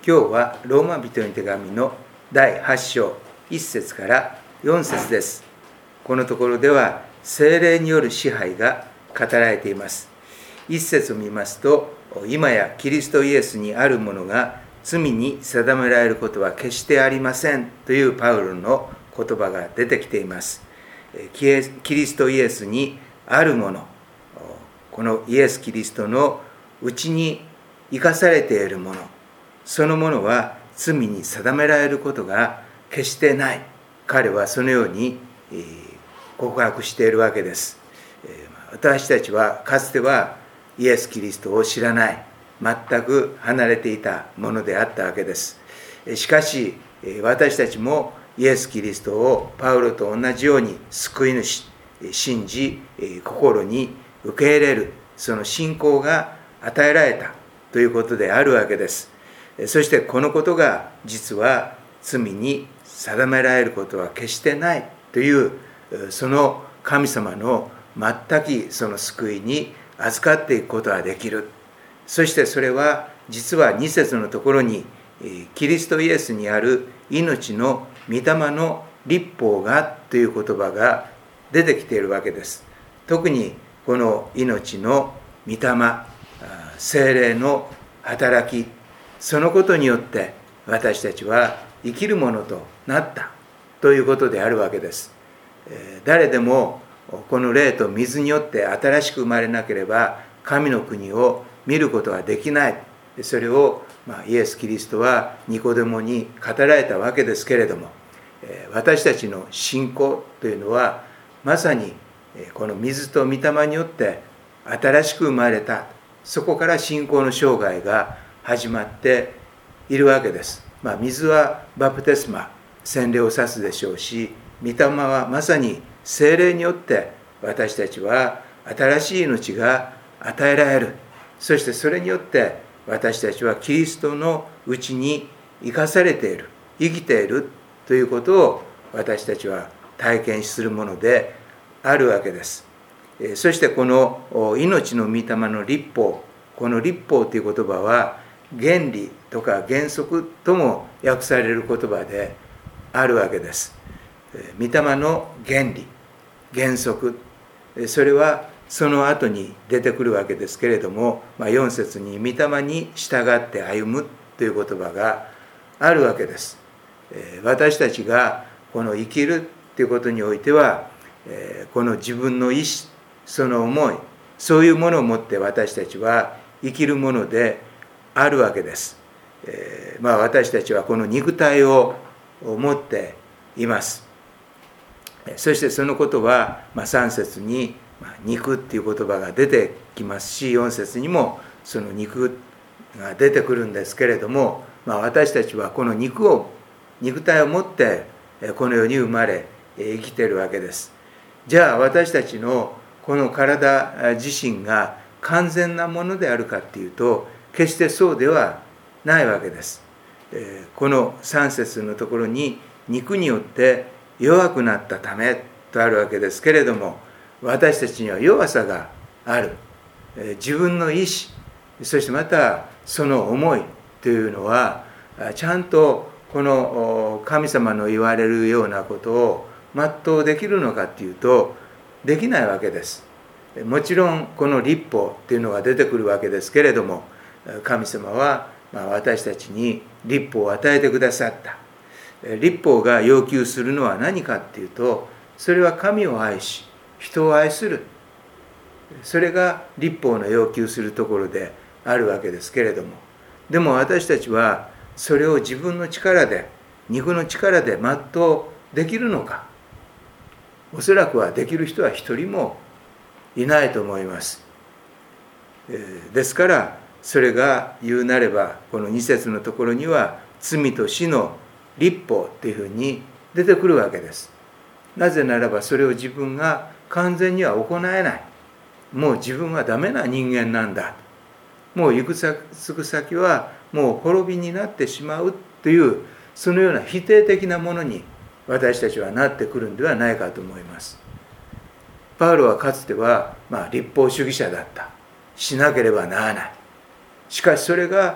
今日はローマ人の手紙の第8章1節から4節です。このところでは聖霊による支配が語られています。1節を見ますと、今やキリストイエスにあるものが罪に定められることは決してありませんというパウロの言葉が出てきています。キリストイエスにあるもの、このイエス・キリストのうちに生かされているもの、そのものは罪に定められることが決してない。彼はそのように告白しているわけです。私たちはかつてはイエス・キリストを知らない、全く離れていたものであったわけです。しかし私たちもイエス・キリストをパウロと同じように救い主、信じ、心に受け入れる、その信仰が与えられたということであるわけです。そしてこのことが実は罪に定められることは決してないという、その神様の全くその救いに預かっていくことができる。そしてそれは実は2節のところにキリストイエスにある命の御霊の律法がという言葉が出てきているわけです。特にこの命の御霊、聖霊の働き、そのことによって私たちは生きるものとなったということであるわけです。誰でもこの霊と水によって新しく生まれなければ神の国を見ることはできない。それをイエス・キリストはニコデモに語られたわけですけれども、私たちの信仰というのはまさにこの水と御霊によって新しく生まれた、そこから信仰の生涯が始まっているわけです。水はバプテスマ、洗礼を指すでしょうし、御霊はまさに聖霊によって私たちは新しい命が与えられる。そしてそれによって私たちはキリストのうちに生かされている、生きているということを私たちは体験するものであるわけです。そしてこの命の御霊の律法、この律法という言葉は原理とか原則とも訳される言葉であるわけです。御霊の原理、原則、それはその後に出てくるわけですけれども、4節に御霊に従って歩むという言葉があるわけです。私たちがこの生きるということにおいては、この自分の意志、その思い、そういうものを持って私たちは生きるものであるわけです。私たちはこの肉体を持っています。そしてそのことは3節に肉っていう言葉が出てきますし、4節にもその肉が出てくるんですけれども、私たちはこの肉体を持ってこの世に生まれ生きているわけです。じゃあ私たちのこの体自身が完全なものであるかっていうと、決してそうではないわけです。この3節のところに肉によって弱くなったためとあるわけですけれども、私たちには弱さがある。自分の意志、そしてまたその思いというのはちゃんとこの神様の言われるようなことを全うできるのかっていうとできないわけです。もちろんこの律法っていうのが出てくるわけですけれども、神様は私たちに律法を与えてくださった。律法が要求するのは何かっていうと、それは神を愛し人を愛する、それが律法の要求するところであるわけですけれども、でも私たちはそれを自分の力で、肉の力で全うできるのか。おそらくはできる人は一人もいないと思います。ですからそれが言うなれば、この2節のところには罪と死の律法というふうに出てくるわけです。なぜならばそれを自分が完全には行えない。もう自分はダメな人間なんだ。もう行く先はもう滅びになってしまうという、そのような否定的なものに私たちはなってくるんではないかと思います。パウロはかつては立法主義者だった。しなければならない。しかしそれが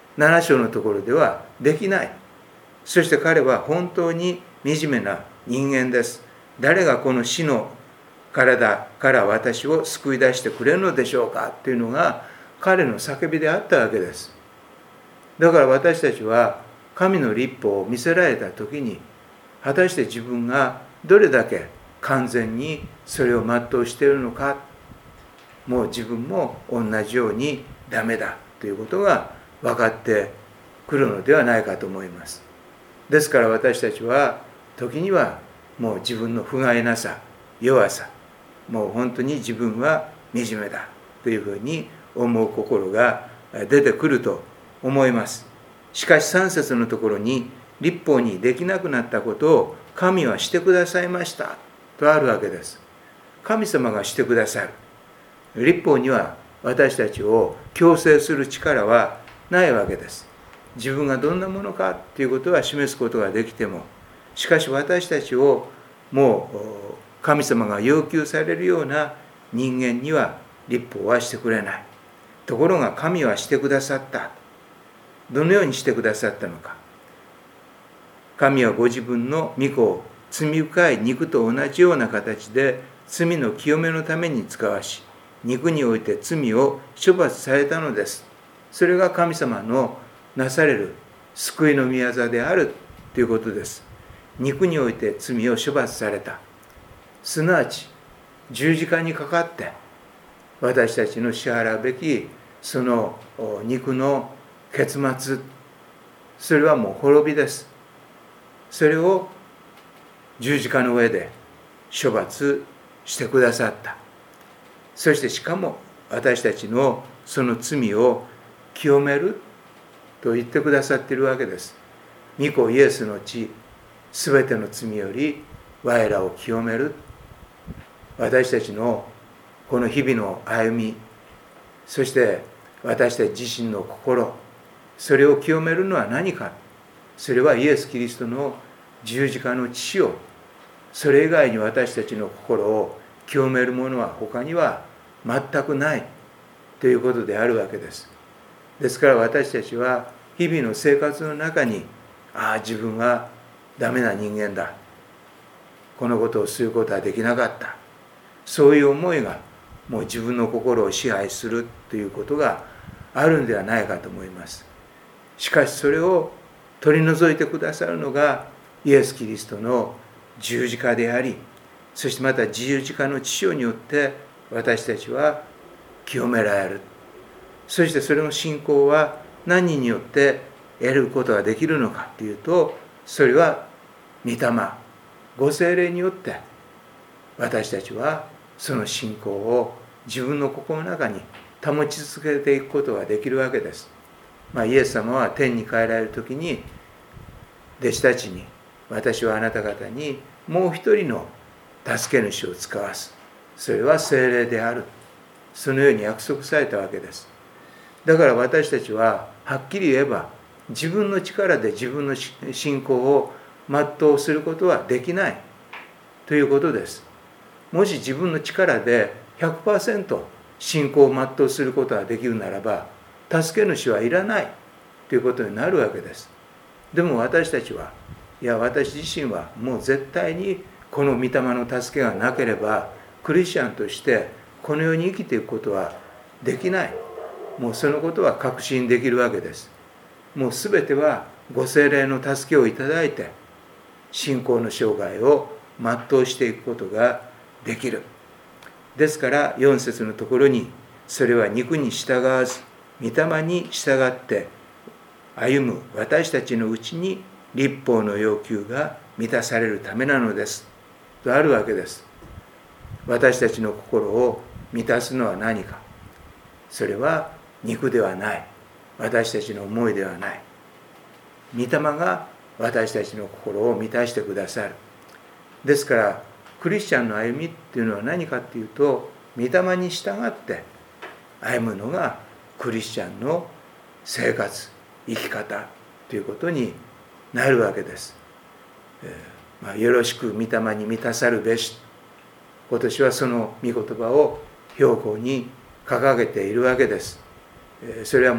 7章のところではできない。そして彼は本当に惨めな人間です。誰がこの死の体から私を救い出してくれるのでしょうかというのが彼の叫びであったわけです。だから私たちは神の律法を見せられた時に、果たして自分がどれだけ完全にそれを全うしているのか、もう自分も同じようにダメだということが分かってくるのではないかと思います。ですから私たちは時にはもう自分の不甲斐なさ、弱さ、もう本当に自分は惨めだというふうに思う心が出てくると思います。しかし3節のところに、律法にできなくなったことを神はしてくださいましたとあるわけです。神様がしてくださる。律法には私たちを強制する力はないわけです。自分がどんなものかということは示すことができても、しかし私たちをもう神様が要求されるような人間には律法はしてくれない。ところが神はしてくださった。どのようにしてくださったのか。神はご自分の御子を罪深い肉と同じような形で罪の清めのために使わし、肉において罪を処罰されたのです。それが神様のなされる救いの御業であるということです。肉において罪を処罰された。すなわち十字架にかかって私たちの支払うべきその肉の結末、それはもう滅びです。それを十字架の上で処罰してくださった。そしてしかも私たちのその罪を清めると言ってくださっているわけです。御子イエスの血、すべての罪より我らを清める。私たちのこの日々の歩み、そして私たち自身の心、それを清めるのは何か。それはイエス・キリストの十字架の血を、それ以外に私たちの心を清めるものは他には全くないということであるわけです。ですから私たちは日々の生活の中に、自分はダメな人間だ、このことをすることはできなかった、そういう思いがもう自分の心を支配するということがあるんではないかと思います。しかしそれを取り除いてくださるのがイエス・キリストの十字架であり、そしてまた十字架の血潮によって私たちは清められる。そしてそれの信仰は何によって得ることができるのかというと、それは御霊、ご聖霊によって私たちはその信仰を自分の心の中に保ち続けていくことができるわけです。イエス様は天に帰られる時に弟子たちに、私はあなた方にもう一人の助け主を使わす。それは聖霊である。そのように約束されたわけです。だから私たちははっきり言えば自分の力で自分の信仰を全うすることはできないということです。もし自分の力で 100% 信仰を全うすることができるならば、助け主はいらないということになるわけです。でも私たちは、私自身はもう絶対にこの御霊の助けがなければクリスチャンとしてこの世に生きていくことはできない。もうそのことは確信できるわけです。もうすべてはご聖霊の助けをいただいて信仰の生涯を全うしていくことができる。ですから4節のところに、それは肉に従わず御霊に従って歩む私たちのうちに律法の要求が満たされるためなのですとあるわけです。私たちの心を満たすのは何か。それは肉ではない。私たちの思いではない。御霊が私たちの心を満たしてくださる。ですからクリスチャンの歩みっていうのは何かっていうと、御霊に従って歩むのがクリスチャンの生活、生き方ということになるわけです。よろしく御霊に満たさるべし。今年はその御言葉を標語に掲げているわけです。それはも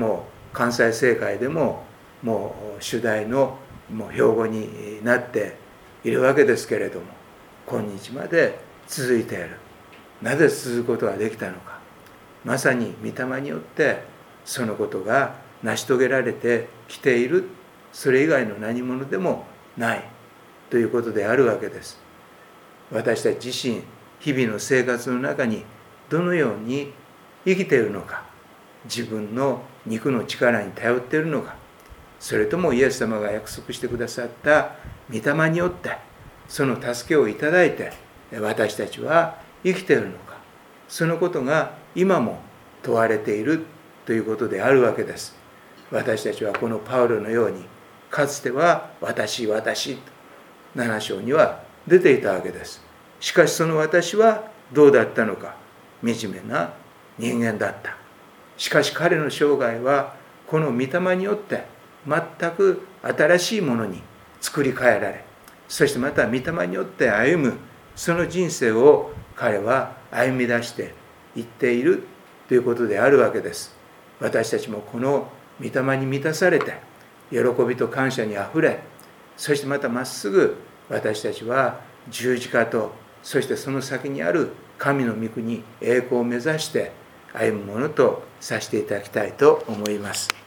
関西政界でももう主題の標語になっているわけですけれども、今日まで続いている。なぜ続くことができたのか。まさに御霊によってそのことが成し遂げられてきている。それ以外の何者でもないということであるわけです。私たち自身、日々の生活の中にどのように生きているのか、自分の肉の力に頼っているのか、それともイエス様が約束してくださった御霊によってその助けをいただいて私たちは生きているのか、そのことが今も問われているということであるわけです。私たちはこのパウロのように、かつては私と7章には出ていたわけです。しかしその私はどうだったのか。惨めな人間だった。しかし彼の生涯はこの御霊によって全く新しいものに作り変えられ、そしてまた御霊によって歩むその人生を彼は歩み出していっているということであるわけです。私たちもこの御霊に満たされて喜びと感謝にあふれ、そしてまたまっすぐ私たちは十字架と、そしてその先にある神の御国栄光を目指して歩むものとさせていただきたいと思います。